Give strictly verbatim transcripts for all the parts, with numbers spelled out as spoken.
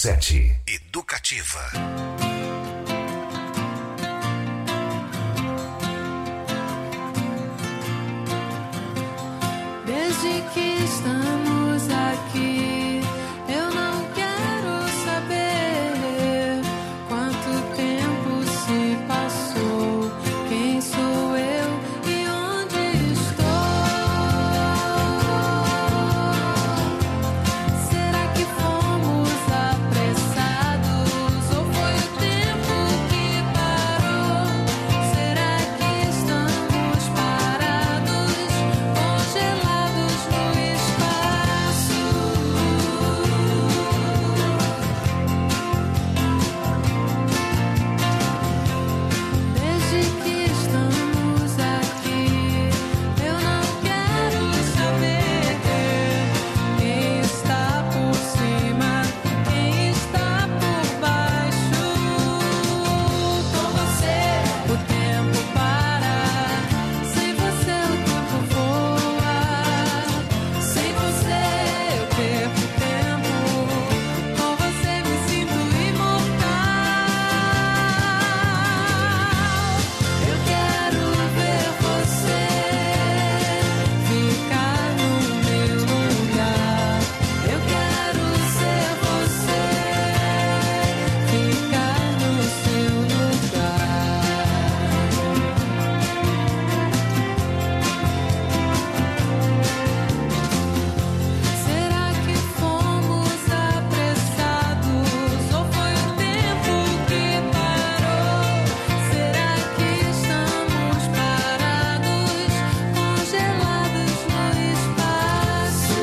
sete. Educativa. Desde que estamos aqui, eu não quero saber quanto tempo se passou, quem sou eu e onde estou. Será que fomos apressados ou foi o tempo que parou? Será que estamos parados, congelados no espaço? Desde que estamos aqui, eu não quero saber quem está por cima, quem está por baixo. Com você o tempo para, sem você o tempo voa. Sem você eu perco tempo, com você me sinto imortal. Eu quero ver você ficar no meu lugar. Eu quero ser você ficar no seu lugar. Será que fomos apressados ou foi o tempo que parou? Será que estamos parados, congelados no espaço?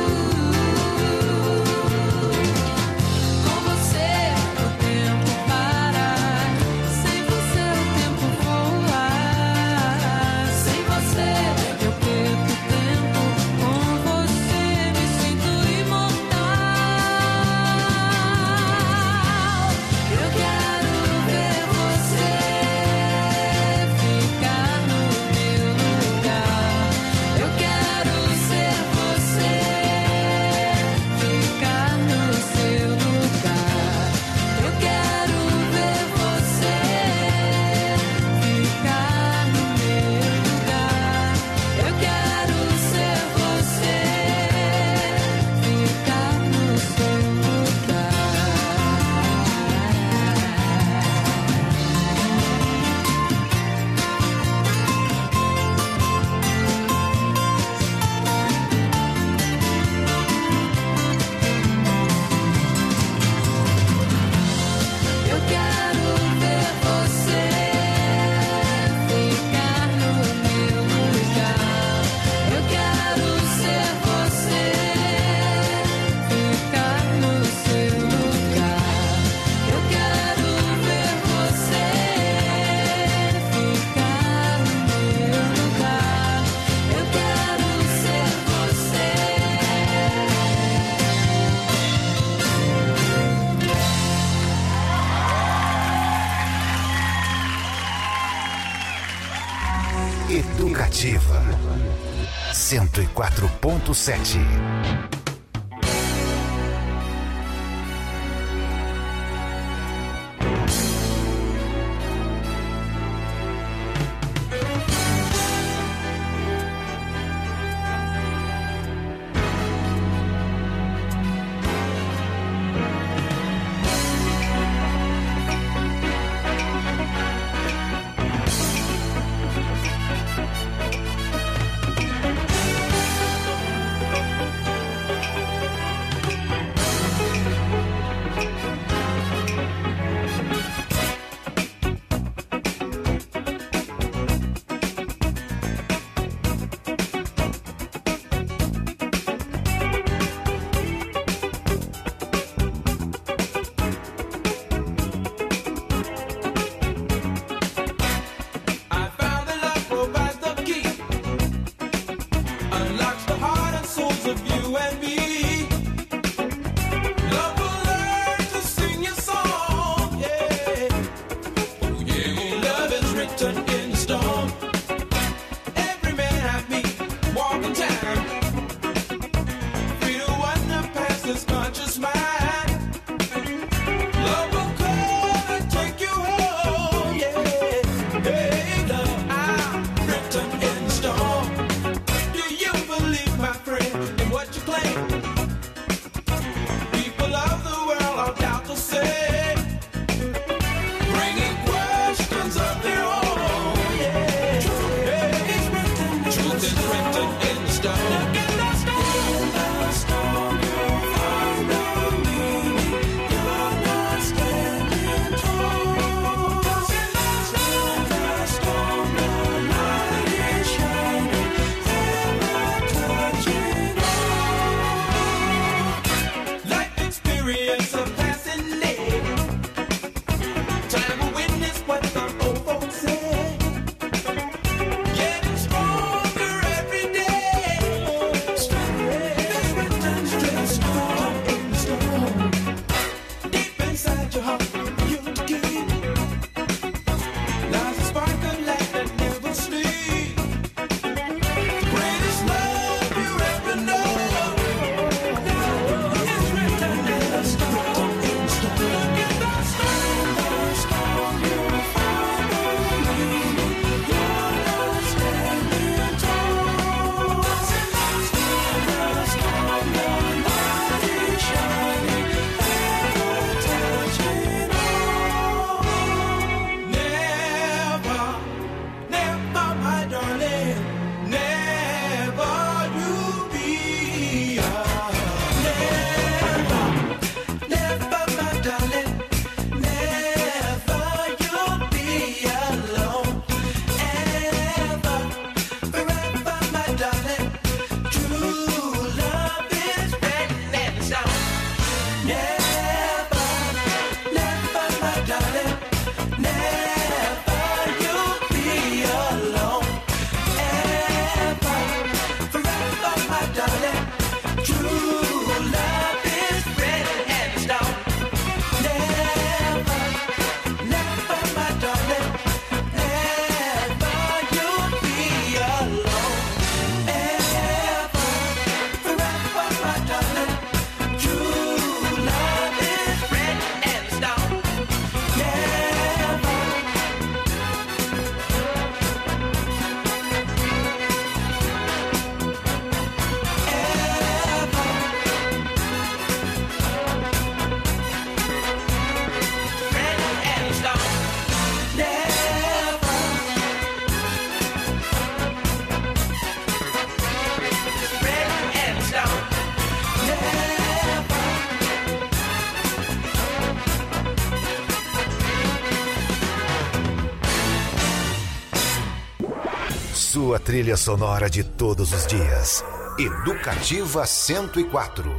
Com você o tempo para, sem você o tempo voa. Sem você eu perco tempo, com você me sinto imortal. Eu quero ver você ficar no meu lugar. Eu quero ser você ficar no seu lugar. Eu quero ver você ficar no meu lugar. Eu quero ser você ficar no seu lugar. Eu quero ver você ficar no meu lugar. Eu quero ser você ficar no seu lugar. Eu quero ver você ficar no meu lugar. Eu quero ser você. Educativa. cento e quatro ponto sete. Sua trilha sonora de todos os dias. Educativa cento e quatro.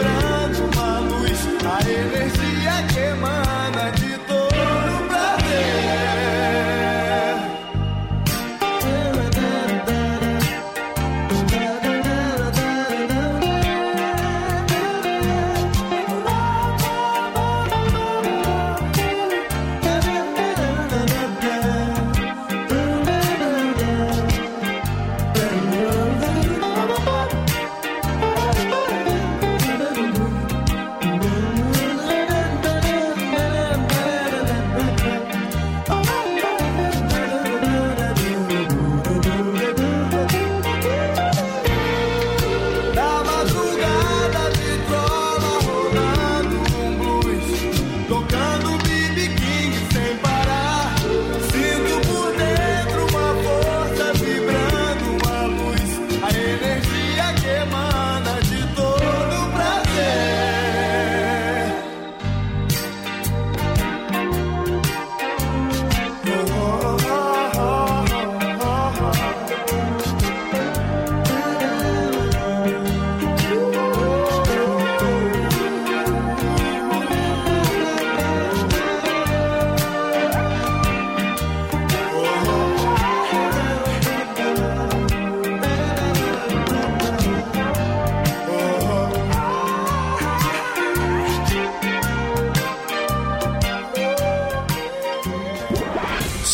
Energia que emana de todo prazer.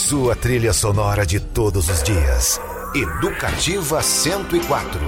Sua trilha sonora de todos os dias. Educativa cento e quatro.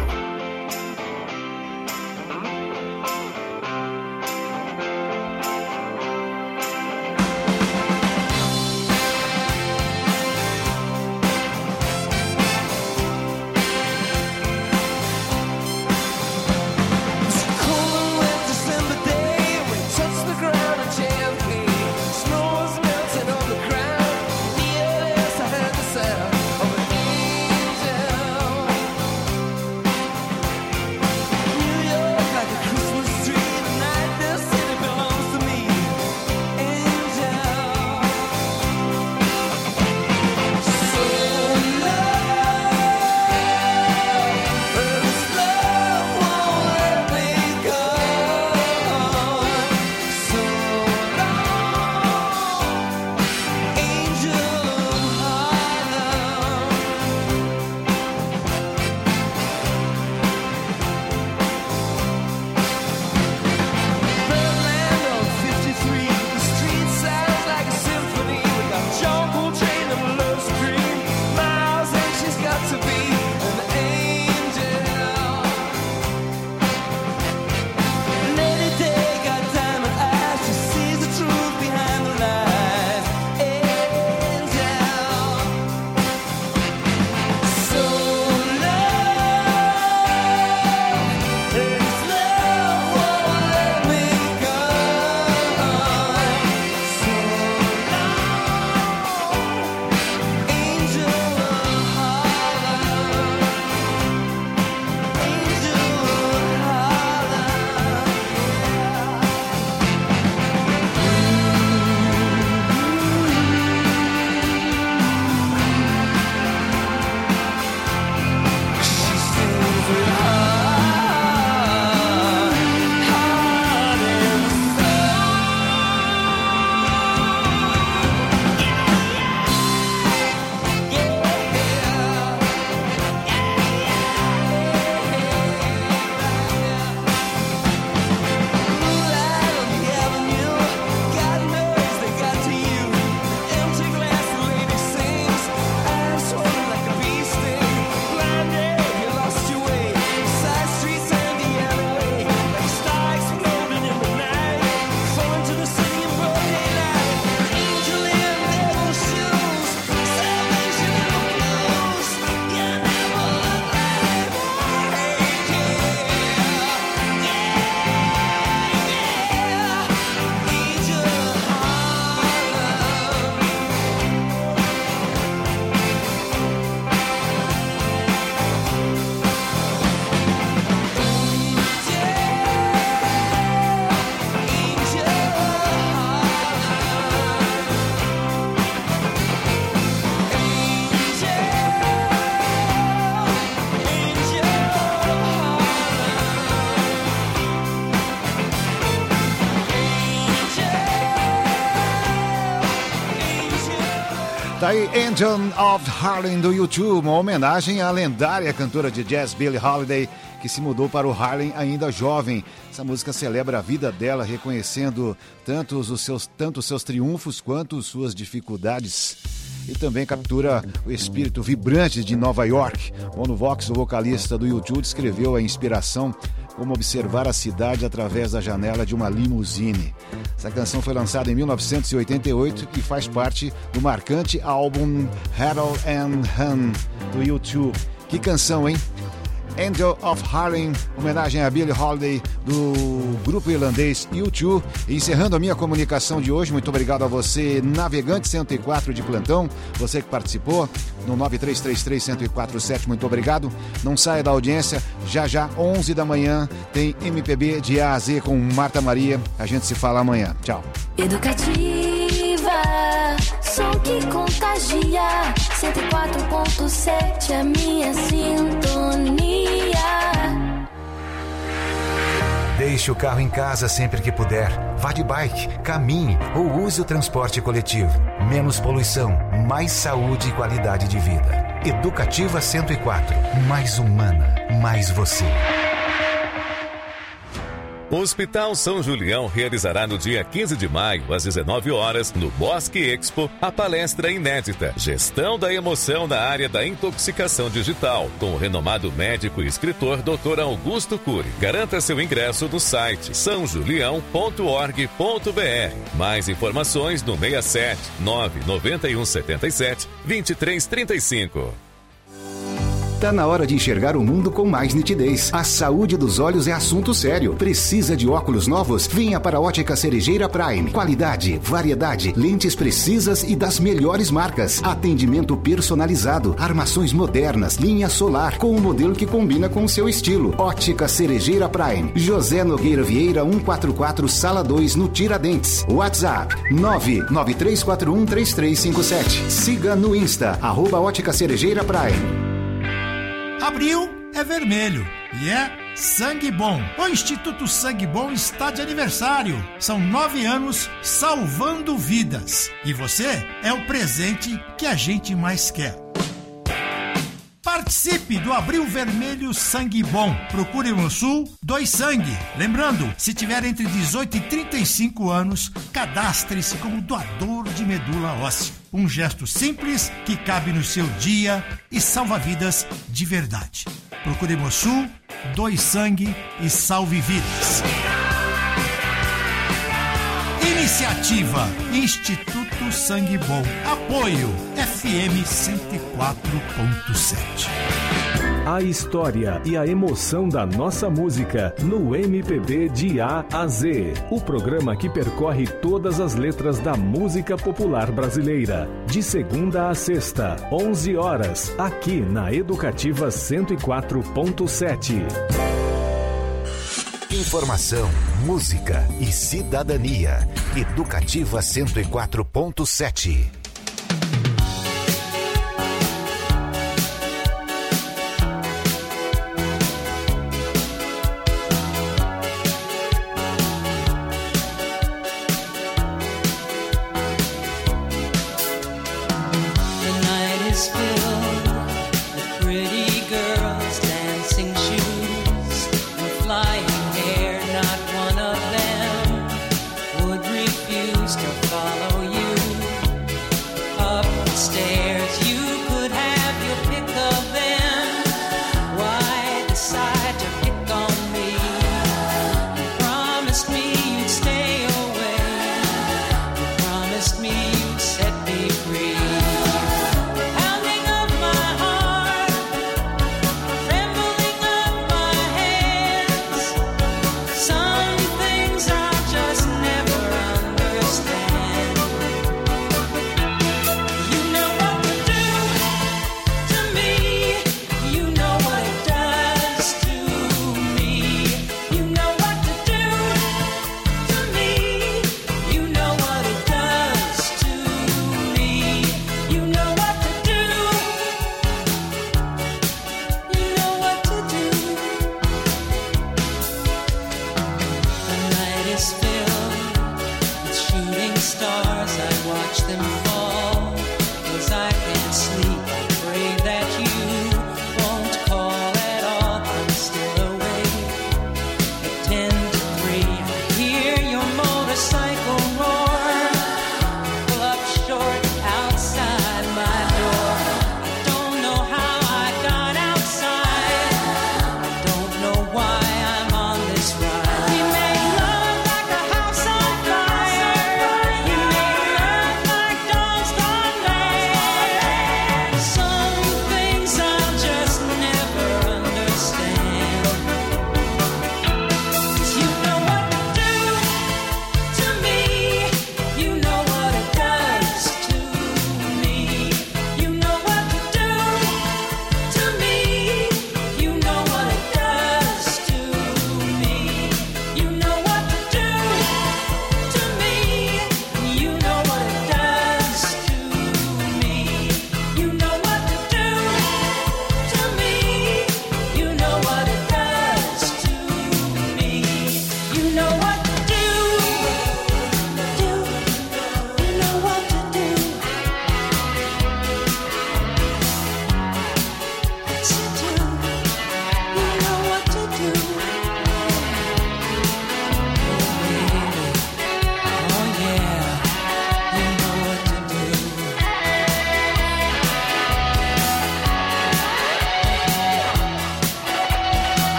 Tá aí Angel of Harlem do YouTube, uma homenagem à lendária cantora de jazz Billie Holiday, que se mudou para o Harlem ainda jovem. Essa música celebra a vida dela, reconhecendo tanto os seus, tanto os seus triunfos quanto suas dificuldades. E também captura o espírito vibrante de Nova York. Bono Vox, o vocalista do YouTube, descreveu a inspiração como observar a cidade através da janela de uma limusine. Essa canção foi lançada em mil novecentos e oitenta e oito e faz parte do marcante álbum Harold and Han do YouTube. Que canção, hein? Angel of Harlem, homenagem a Billie Holiday do grupo irlandês U dois. E encerrando a minha comunicação de hoje, muito obrigado a você, navegante cento e quatro de plantão, você que participou no nove três três três, um zero quatro sete, muito obrigado. Não saia da audiência, já já, onze da manhã, tem M P B de A a Z com Marta Maria. A gente se fala amanhã. Tchau. Educativa, som que contagia, cento e quatro ponto sete, a minha sintonia. Deixe o carro em casa sempre que puder. Vá de bike, caminhe ou use o transporte coletivo. Menos poluição, mais saúde e qualidade de vida. Educativa cento e quatro, mais humana, mais você. O Hospital São Julião realizará no dia quinze de maio, às dezenove horas, no Bosque Expo, a palestra inédita Gestão da Emoção na área da intoxicação digital, com o renomado médico e escritor doutor Augusto Cury. Garanta seu ingresso no site são julião ponto org ponto br. Mais informações no seis sete nove nove um sete sete dois três três cinco. Tá na hora de enxergar o mundo com mais nitidez. A saúde dos olhos é assunto sério. Precisa de óculos novos? Venha para a Ótica Cerejeira Prime. Qualidade, variedade, lentes precisas e das melhores marcas. Atendimento personalizado, armações modernas, linha solar, com um modelo que combina com o seu estilo. Ótica Cerejeira Prime. José Nogueira Vieira, cento e quarenta e quatro, Sala dois, no Tiradentes. WhatsApp nove nove três quatro um três três cinco sete. Siga no Insta, arroba Ótica Cerejeira Prime. Abril é vermelho e é Sangue Bom. O Instituto Sangue Bom está de aniversário. São nove anos salvando vidas. E você é o presente que a gente mais quer. Participe do Abril Vermelho Sangue Bom. Procure no Sul, doe sangue. Lembrando, se tiver entre dezoito e trinta e cinco anos, cadastre-se como doador de medula óssea. Um gesto simples que cabe no seu dia e salva vidas de verdade. Procure no Sul, doe sangue e salve vidas. Iniciativa Instituto Sangue Bom. Apoio F M cento e quatro ponto sete. A história e a emoção da nossa música no M P B de A a Z. O programa que percorre todas as letras da música popular brasileira. De segunda a sexta, onze horas, aqui na Educativa cento e quatro ponto sete. Informação, música e cidadania. Educativa cento e quatro ponto sete. Stop!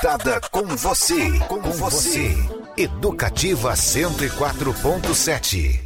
conectada com você, com você. Educativa cento e quatro ponto sete.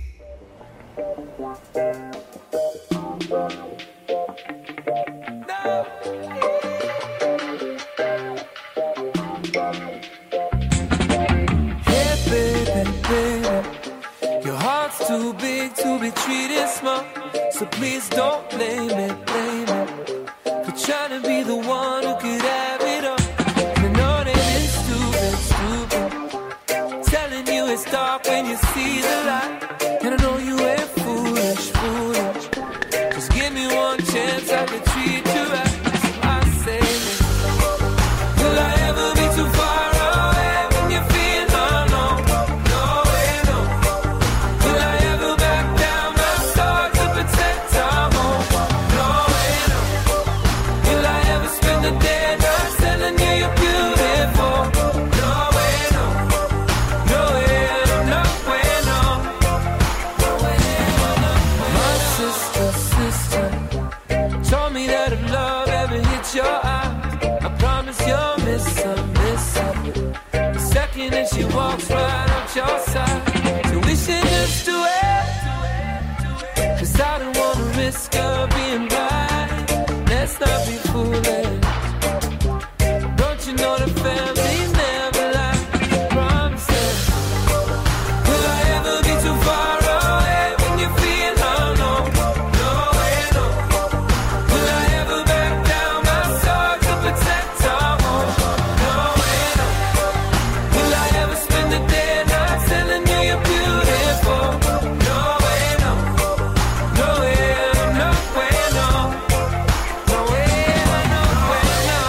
Hey baby, baby, your heart's too big to be treated small, so please don't blame it, blame it, for trying to be the one who could have it all. I know that it's stupid, stupid, telling you it's dark when you see the light, and I know you ain't foolish, foolish, just give me one chance I can treat you right. So I say, will I ever be too far away when you feel alone? No way, no. Will I ever back down my sword to protect our home? No way, no. Will I ever spend the day not telling you you're beautiful? No way, no. No way, no way, no. No way, no. My sister, sister told me that if love ever hits your eye, I promise you'll miss her, miss her. The second that she walks right up your side, so we should just do it, 'cause I don't wanna risk her being blind. Let's not be foolish. Don't you know the family never lies? Promises. Will I ever be too far away when you feel alone? No way, no. Will I ever back down my sword to protect our home? No way, no. Will I ever spend the day not telling you you're beautiful? No way, no. No way, no way, no. No way, no way, no.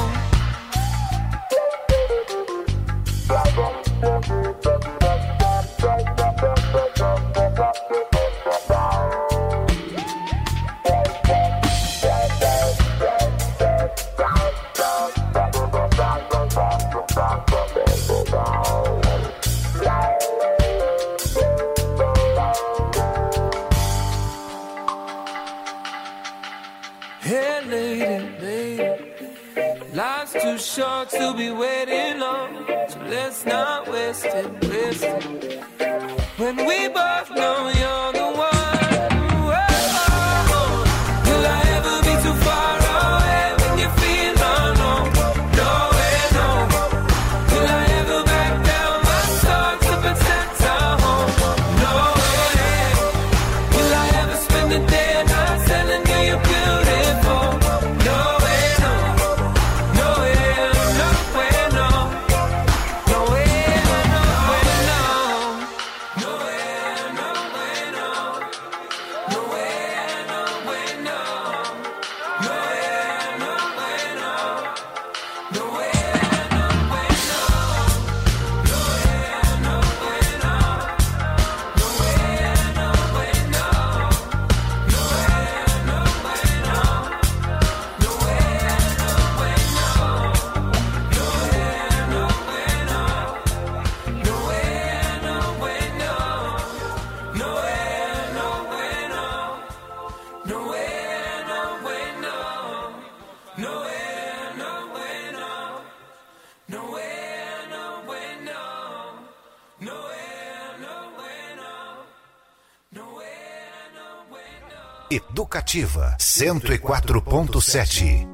Hey lady, lady, life's too short to be waiting on, so let's not waste it, waste it, when we both know you're the one. Whoa. Will I ever be too far away when you feel alone? No way, no. Will I ever back down my sword to protect our home? No way. Will I ever spend the day not telling you you're beautiful? No way, no. No way, no way, no. No way, no way, no. No way, no way, no. No way, no way, no. No way, no way, no. No way, no way, no. No way, no way, no. No way, no way, no. No way, no way, no. No way, no way, no. No way, no way, no. No way, no way, no. No way, no way, no. No way, no way, no. No way, no way, no. No way, no way, no. No way, no way, no. No way, no way, no. Educativa cento e quatro ponto sete.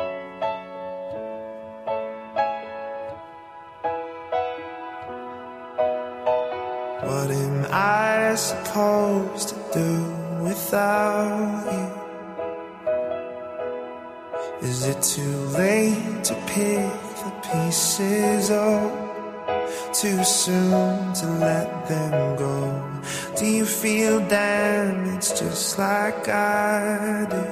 What am I supposed to do without you? Is it too late to pick the pieces up? Too soon to let them go? Do you feel damaged just like I do?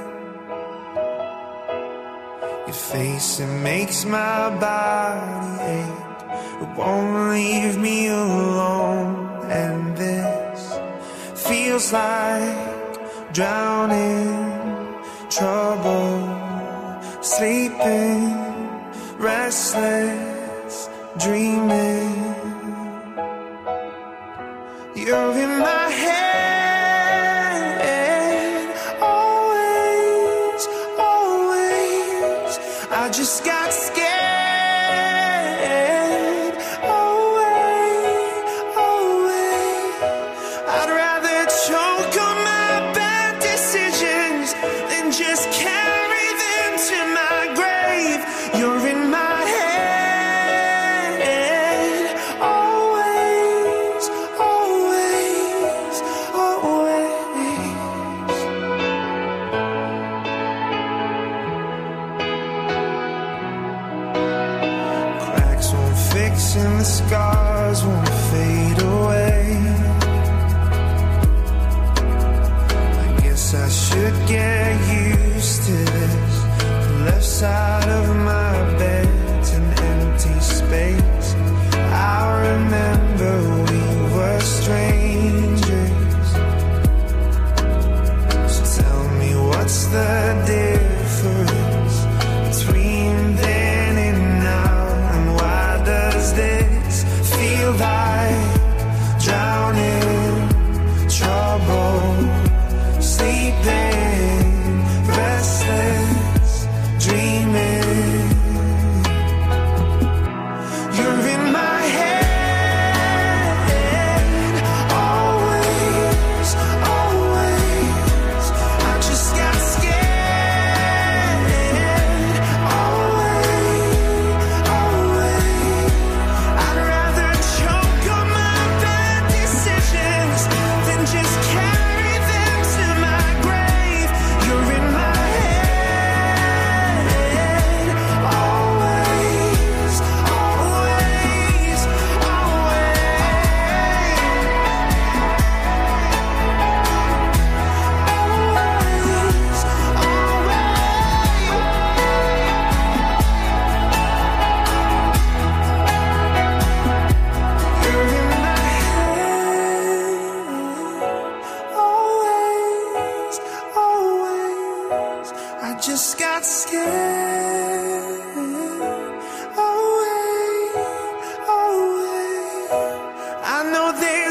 Your face, it makes my body ache. It won't leave me alone. And this feels like drowning, trouble, sleeping, restless, dreaming. You're in my head, always, always. I just got scared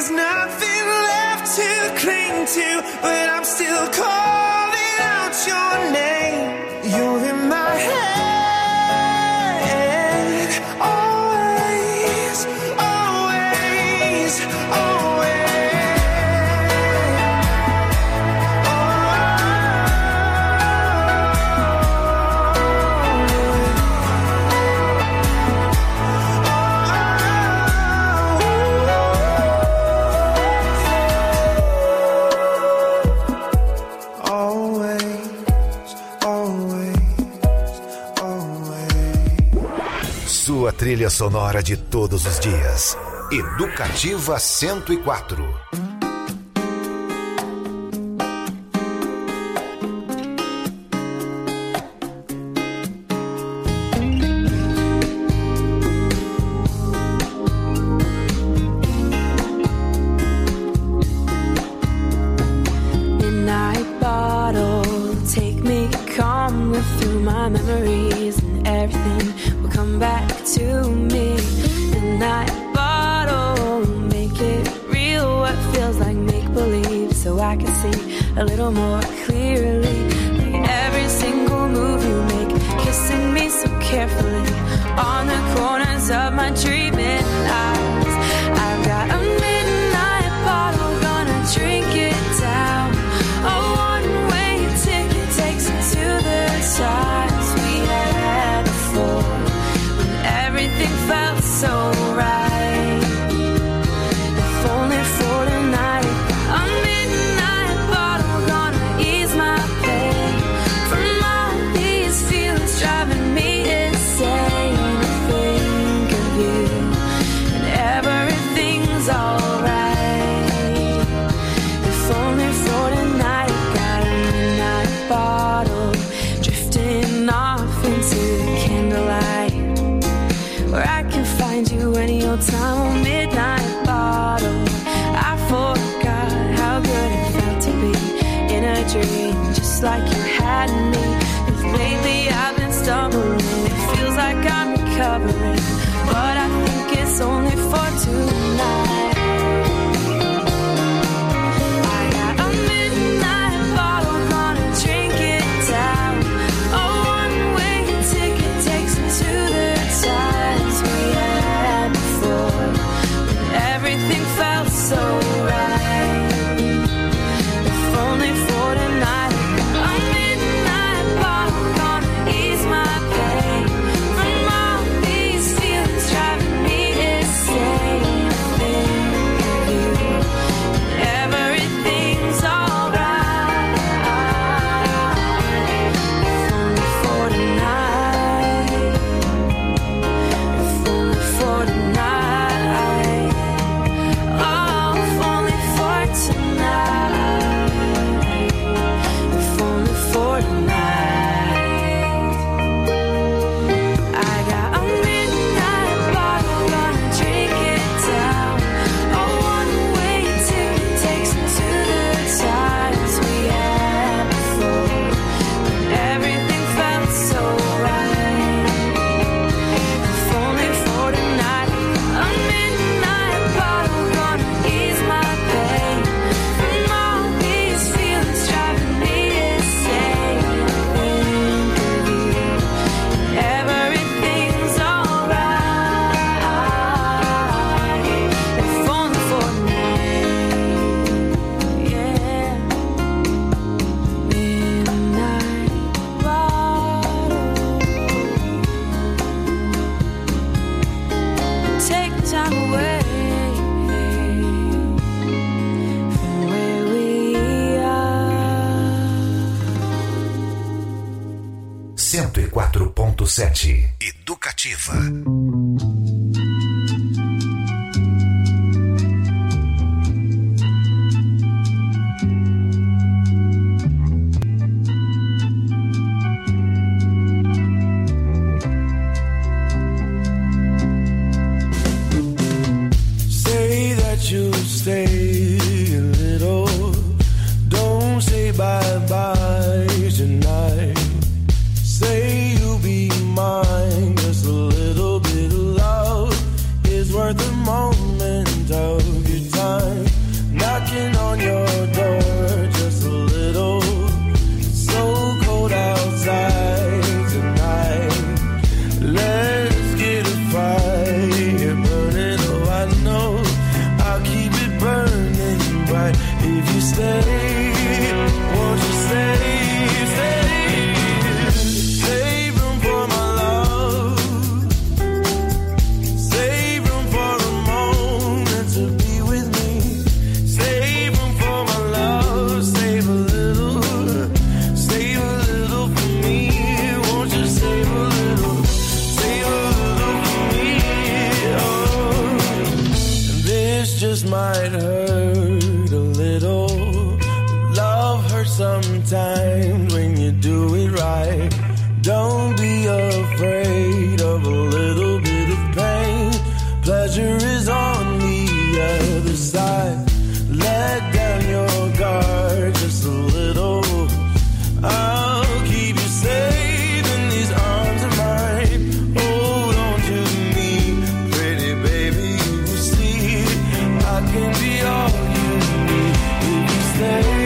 there's nothing left to cling to, but I'm still calling out your name. You're in my head, always, always, always. Sua trilha sonora de todos os dias. Educativa cento e quatro. Midnight bottle, take me, calm me through my memories, and everything will come back to me. Midnight bottle, make it real, what feels like make-believe, so I can see a little more clearly. Like every single move you make, kissing me so carefully on the corners of my dreaming eyes. I've got a midnight bottle, gonna drink it down. A one-way ticket takes me to the times we had before, when everything felt so right. If only for tonight, a midnight bottle, gonna ease my pain from all these feelings driving me insane. I think of you and everything's alright. If only for tonight, got a midnight bottle, drifting off into the candlelight, where I can find you any old time. Oh, midnight bottle, I forgot how good it felt to be in a dream, just like you had me. 'Cause lately I've been stumbling, it feels like I'm recovering, but I think it's only for tonight. I got a midnight bottle, gonna drink it down. A one-way ticket takes me to the times we had before, when everything felt so right. If only for tonight, a midnight bottle, gonna ease my pain from all these feelings driving me insane. I think of you and everything's alright. If only for tonight, if only for tonight, oh, if only for tonight, if only for tonight. I got a midnight bottle, gonna drink it down. A one-way ticket takes me to the times we had before, when everything felt so right. If only for tonight, a midnight bottle, gonna ease my pain from all these feelings driving me insane. I think of you and everything's alright. If only for tonight, yeah. Midnight bottle, take time away from where we are. cento e quatro ponto sete. Educativa. Say that you'll stay a little, don't say bye-bye tonight. Say you'll be mine just a little bit Sometimes when you do it right, don't be afraid of a little bit of pain. Pleasure is on the other side. Let down your guard just a little. I'll keep you safe in these arms of mine. Hold on to me, pretty baby. You see, I can be all you need if you stay.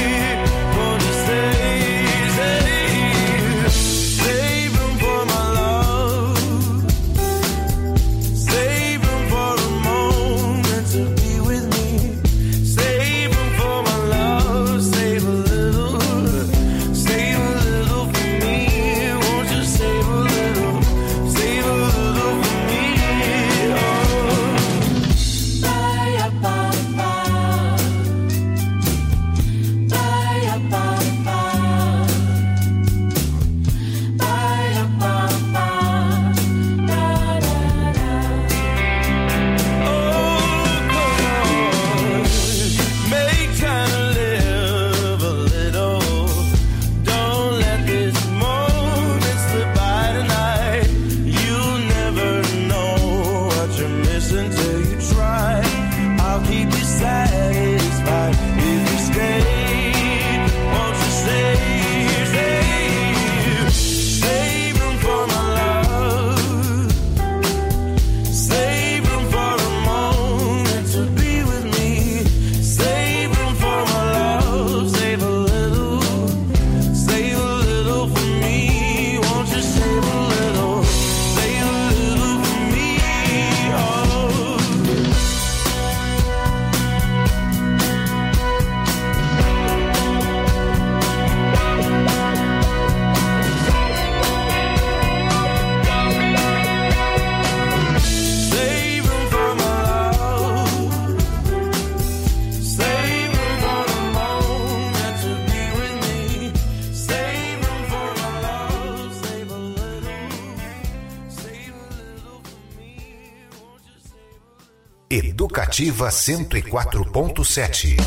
Educativa cento e quatro ponto sete.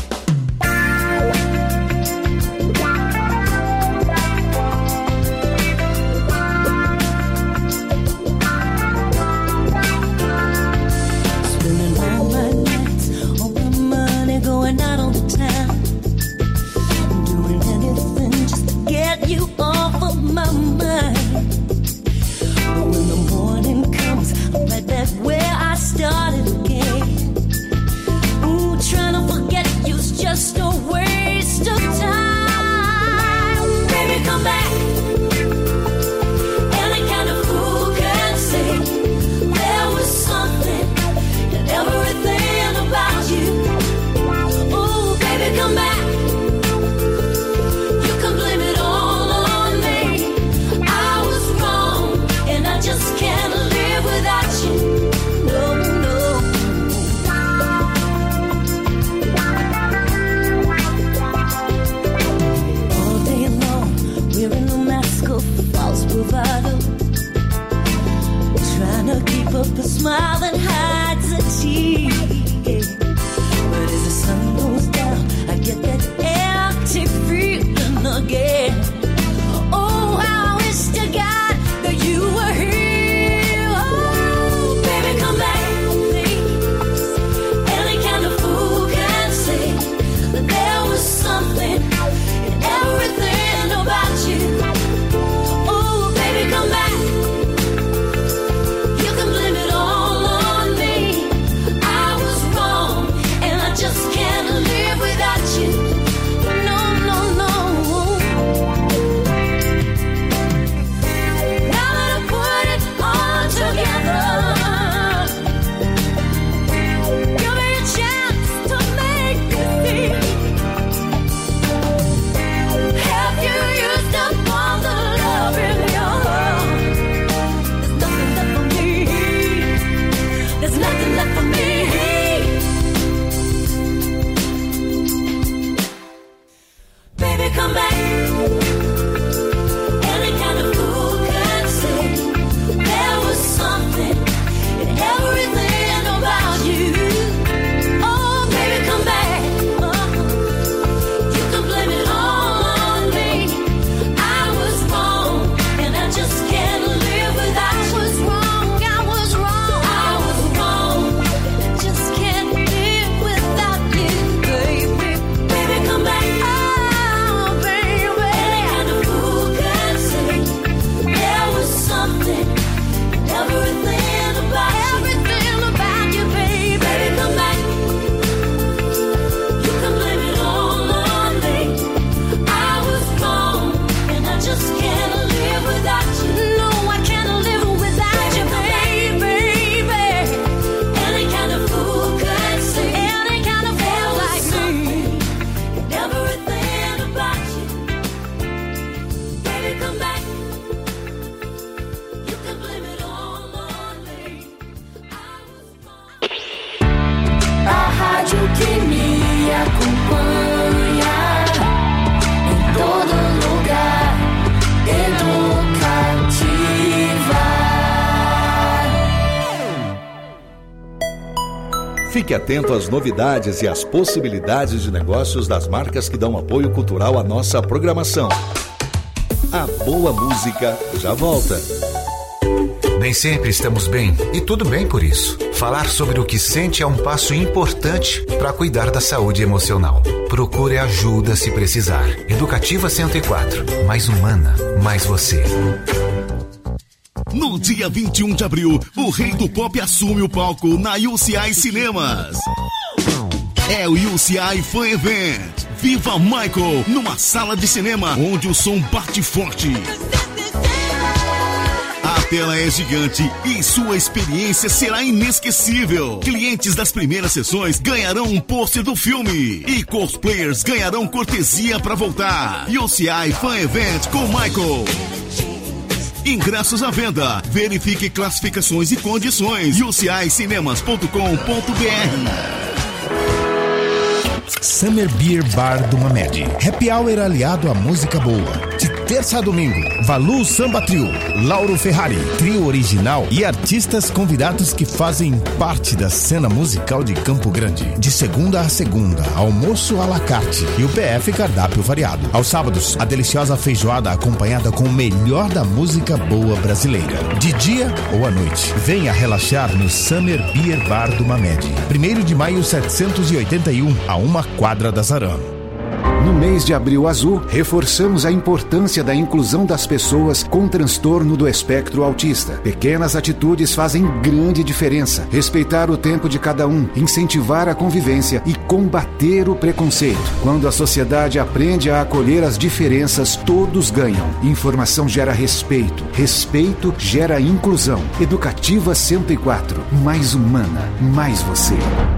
Just a waste Fique atento às novidades e às possibilidades de negócios das marcas que dão apoio cultural à nossa programação. A boa música já volta. Nem sempre estamos bem, e tudo bem por isso. Falar sobre o que sente é um passo importante para cuidar da saúde emocional. Procure ajuda se precisar. Educativa cento e quatro. Mais humana, mais você. No dia vinte e um de abril, o Rei do Pop assume o palco na U C I Cinemas. É o U C I Fan Event. Viva Michael numa sala de cinema onde o som bate forte. A tela é gigante e sua experiência será inesquecível. Clientes das primeiras sessões ganharão um pôster do filme e cosplayers ganharão cortesia para voltar. U C I Fan Event com Michael. Ingressos à venda. Verifique classificações e condições. u c i cinemas ponto com ponto b r. Summer Beer Bar do Mamed. Happy Hour aliado à música boa. De terça a domingo, Valu Samba Trio, Lauro Ferrari, trio original e artistas convidados que fazem parte da cena musical de Campo Grande. De segunda a segunda, almoço à la carte e o P F cardápio variado. Aos sábados, a deliciosa feijoada acompanhada com o melhor da música boa brasileira. De dia ou à noite, venha relaxar no Summer Beer Bar do Mamed. primeiro de maio setecentos e oitenta e um, a uma quadra da Zaran. No mês de Abril Azul, reforçamos a importância da inclusão das pessoas com transtorno do espectro autista. Pequenas atitudes fazem grande diferença. Respeitar o tempo de cada um, incentivar a convivência e combater o preconceito. Quando a sociedade aprende a acolher as diferenças, todos ganham. Informação gera respeito. Respeito gera inclusão. Educativa cento e quatro. Mais humana, mais você.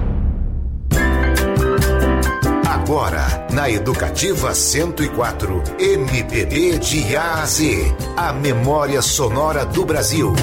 Agora, na Educativa cento e quatro, M P B de A a Z, a memória sonora do Brasil.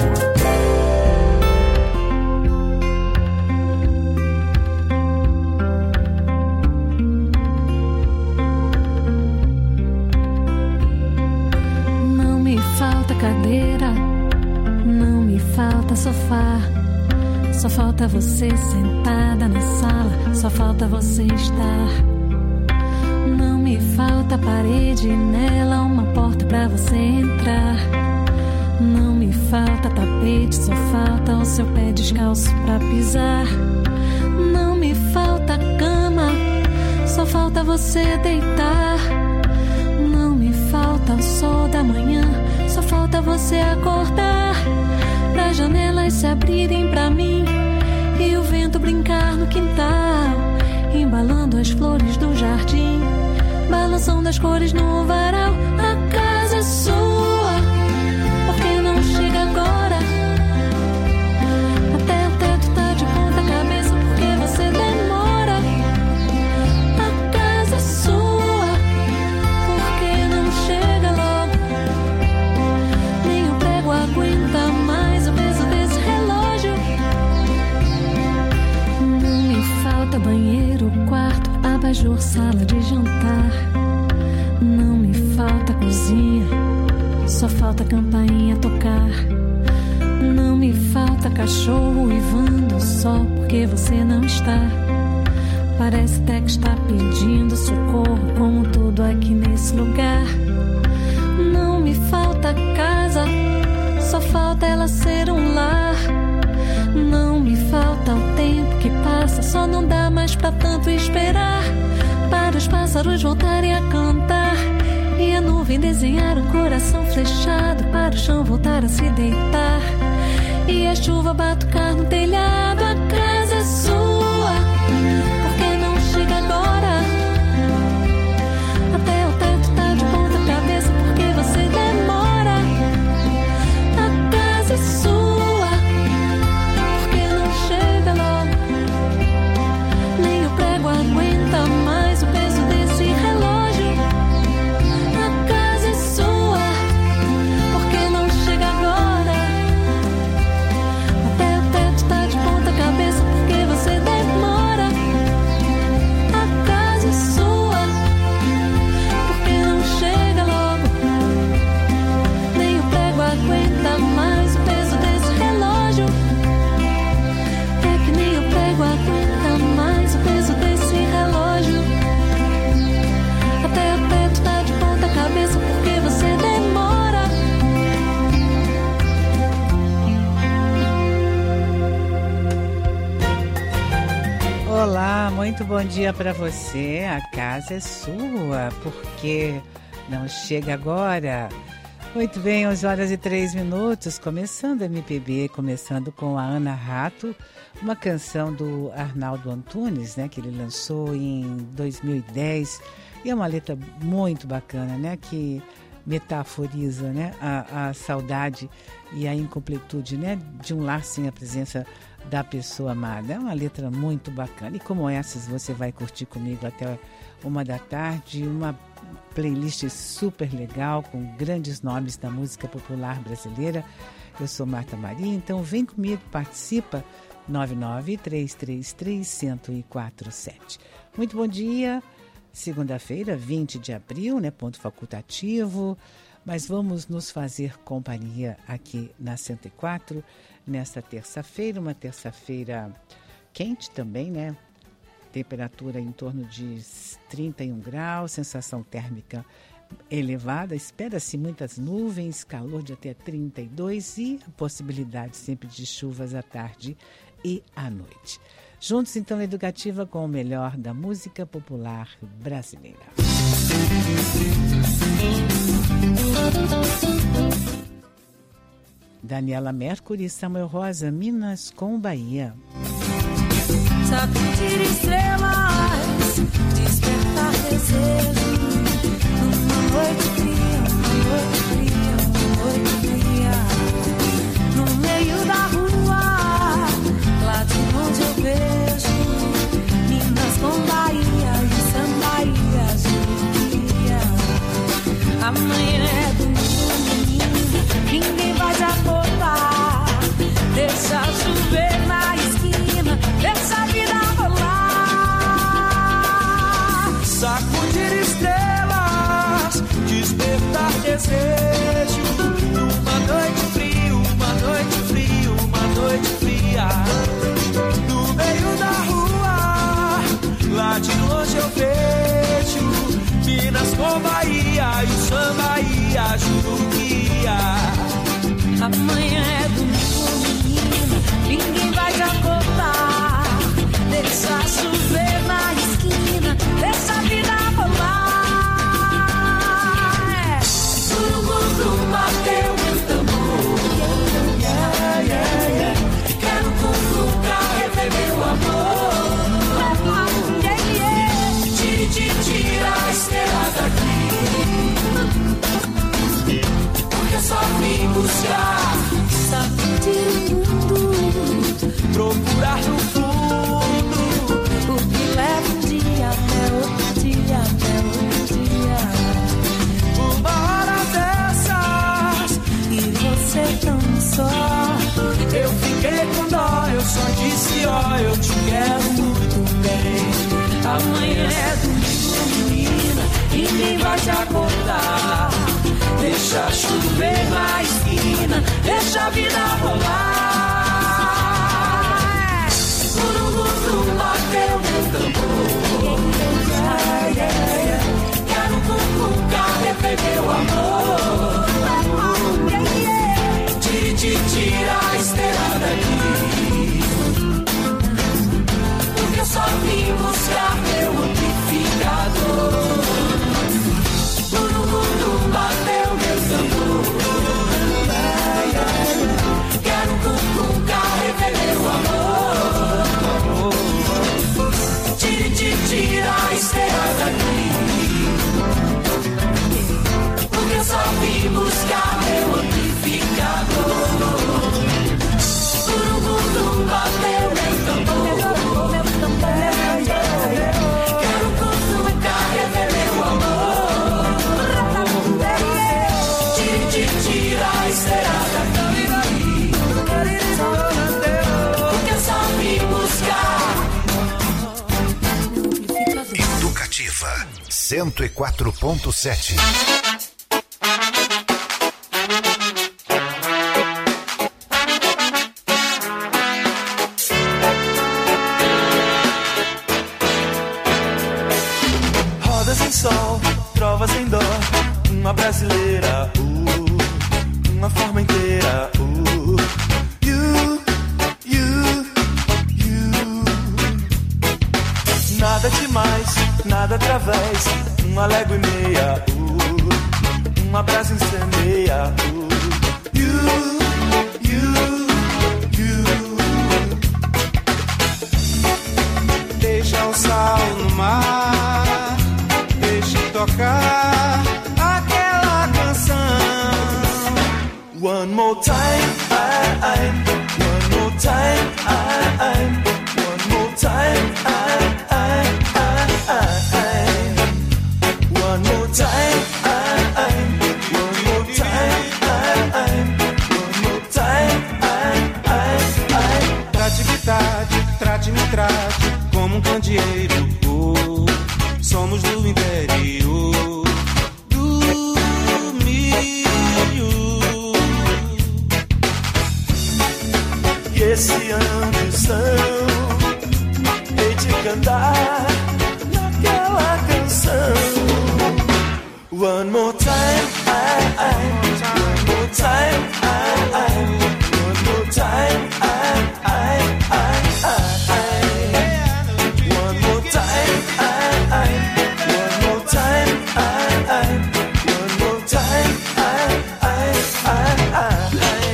Não me falta cadeira, não me falta sofá. Só falta você sentada na sala, só falta você estar. Não me falta parede, nela uma porta pra você entrar. Não me falta tapete, só falta o seu pé descalço pra pisar. Não me falta cama, só falta você deitar. Não me falta o sol da manhã, só falta você acordar. Pra janelas se abrirem pra mim e o vento brincar no quintal, embalando as flores do jardim, balançando as cores no varal. A casa é sua, por que não chega agora? Até o teto tá de ponta cabeça, porque você demora. A casa é sua, por que não chega logo? Nem o prego aguenta mais o peso desse relógio. Não me falta banheiro, quarto, abajur, sala de jantar. Não me falta cozinha, só falta campainha tocar. Não me falta cachorro uivando só porque você não está. Parece até que está pedindo socorro, como tudo aqui nesse lugar. Não me falta casa, só falta ela ser um lar. Não me falta o tempo que passa, só não dá mais pra tanto esperar. Para os pássaros voltarem a cantar e a nuvem desenhar um coração flechado, para o chão voltar a se deitar e a chuva batucar no telhado. A casa é sua, por que não chega agora? Até o teto tá de ponta cabeça, porque você demora. A casa é sua, por que não chega logo? Nem o prego aguenta mais o peso desse relógio. A casa é sua, por que não chega agora? Até o teto tá de ponta cabeça. Muito bom dia para você. A casa é sua, porque não chega agora. Muito bem, onze horas e três minutos, começando a M P B, começando com a Ana Rato, uma canção do Arnaldo Antunes, né, que ele lançou em dois mil e dez, e é uma letra muito bacana, né, que metaforiza, né, a, a saudade e a incompletude, né, de um lar sem a presença da pessoa amada. É uma letra muito bacana, e como essas você vai curtir comigo até uma da tarde, uma playlist super legal, com grandes nomes da música popular brasileira. Eu sou Marta Maria, então vem comigo, participa, nove nove três três três zero zero quatro sete. Muito bom dia, segunda-feira, vinte de abril, né, ponto facultativo, mas vamos nos fazer companhia aqui na cento e quatro, nesta terça-feira, uma terça-feira quente também, né? Temperatura em torno de trinta e um graus, sensação térmica elevada, espera-se muitas nuvens, calor de até trinta e dois e a possibilidade sempre de chuvas à tarde e à noite. Juntos, então, na Educativa com o melhor da música popular brasileira. Daniela Mercury e Samuel Rosa, Minas com Bahia. Sacudir estrelas, despertar desejo, numa noite fria, uma noite fria, uma noite fria, no meio da rua, lá de onde eu vejo, Minas com Bahia e Sambaia, Judia. Amanhã é domingo, menino, ninguém vai te acordar, deixa chover na esquina, deixa a vida rolar. Sacudir estrelas, despertar desejo, numa noite fria, uma noite fria, uma noite fria, no meio da rua, lá de longe eu vejo Minas com Bahia e Sambaia, Juruquia. Amanhã é domingo, menina, ninguém vai te acordar, deixa chover na esquina, deixa a vida rolar. É. Surubum bateu meu tambor, yeah, yeah, yeah. Quero cutucar, rever meu amor, yeah, yeah. Tire, tire, tira a esteira daqui, porque eu só vim buscar, sacudir o mundo, procurar no fundo o que leva um dia até outro dia, até outro dia. Uma hora dessas E você tão só, eu fiquei com dó, eu só disse ó, eu te quero muito bem. amanhã é domingo, menina, ninguém vai te acordar, deixa chover na esquina, deixa a vida rolar. Urubum bateu meu tambor, yeah, yeah, yeah. Quero cutucar, rever meu amor, yeah, yeah. Tire, tire, tira a esteira daqui, porque eu só vim buscar meu amplificador. Urubum bateu meu tambor, yeah, yeah, yeah. Quero cutucar, rever meu amor, tire, tire, tira a esteira daqui, porque eu só vim buscar meu amplificador. Urubum bateu meu tambor, yeah, yeah, yeah. Quero cutucar, rever meu amor, tire, tire, tira a esteira daqui, porque eu só vim buscar. Educativa cento e quatro ponto sete. rodas em sol, trovas em dó, uma brasileira, uh, uma forma inteira, uh, you, you, you. Nada demais, nada através, uma légua e meia, uh, um abraço incendeia, uh, you, you, you. Deixa o sal no mar, deixa tocar aquela canção. One more time, I, I, one more time, I, I, one more time, I, I, I, I, one more time, I, I, one more time, I, I, one more time, I, I, I. Trate-me, trate, trate-me, trate como um candeeiro, oh, somos do interior do milho. E esse ambição hei de cantar naquela canção. One more time, I, I, one more time, I, I, one more time, I, I, I, I, one more time, I, I, one more time, I, I, one more time, I, I, I, I.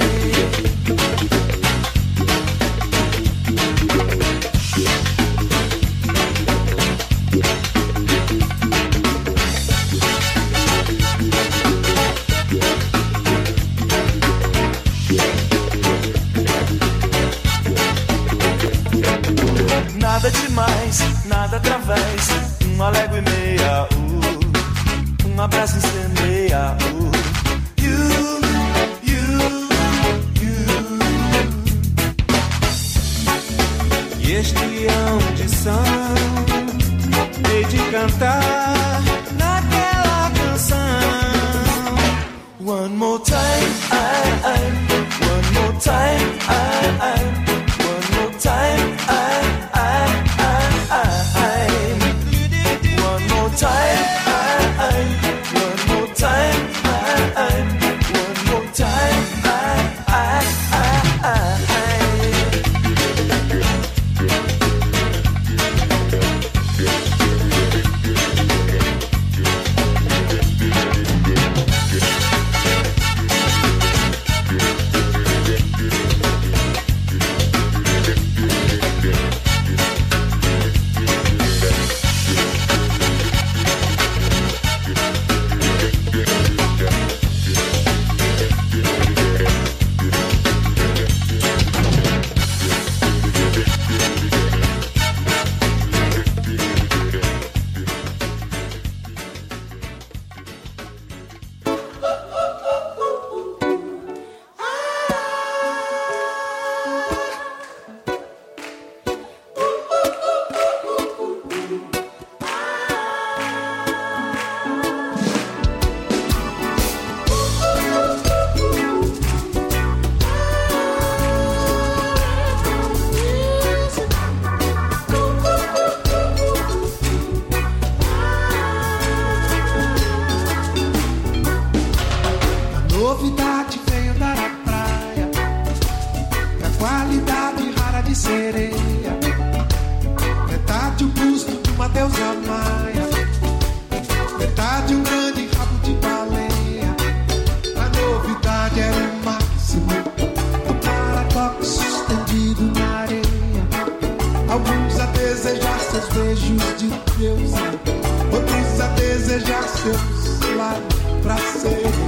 Nada demais, nada através, uma légua e meia, uh, um abraço incendeia, uh, you, you, you. E este ambição hei de cantar naquela canção. One more time, I, I, one more time, I, I, one more time, I, I, I, one more time, I, I, one more time, I, I, one more time, I, I, I, I. Desejar seus lábios pra ser